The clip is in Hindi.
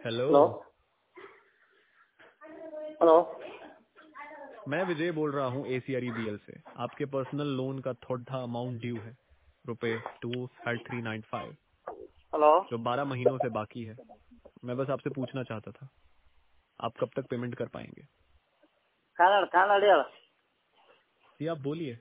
हेलो। Hello hello. मैं विजय बोल रहा हूँ ACREBL से। आपके पर्सनल लोन का थोड़ा अमाउंट ड्यू है, ₹2,395, हेलो। जो 12 महीनों से बाकी है। मैं बस आपसे पूछना चाहता था, आप कब तक पेमेंट कर पाएंगे? खाना लिया जी आप बोलिए।